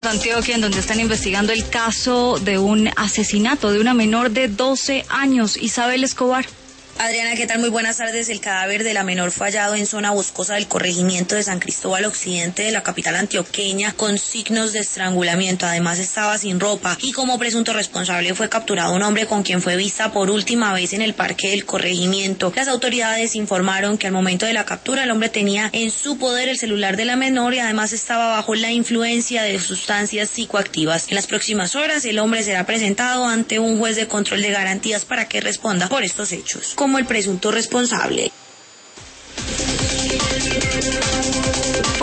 Antioquia, en donde están investigando el caso de un asesinato de una menor de 12 años, Isabel Escobar. Adriana, ¿qué tal? Muy buenas tardes. El cadáver de la menor fue hallado en zona boscosa del corregimiento de San Cristóbal Occidente de la capital antioqueña con signos de estrangulamiento. Además estaba sin ropa y como presunto responsable fue capturado un hombre con quien fue vista por última vez en el parque del corregimiento. Las autoridades informaron que al momento de la captura el hombre tenía en su poder el celular de la menor y además estaba bajo la influencia de sustancias psicoactivas. En las próximas horas el hombre será presentado ante un juez de control de garantías para que responda por estos hechos como el presunto responsable.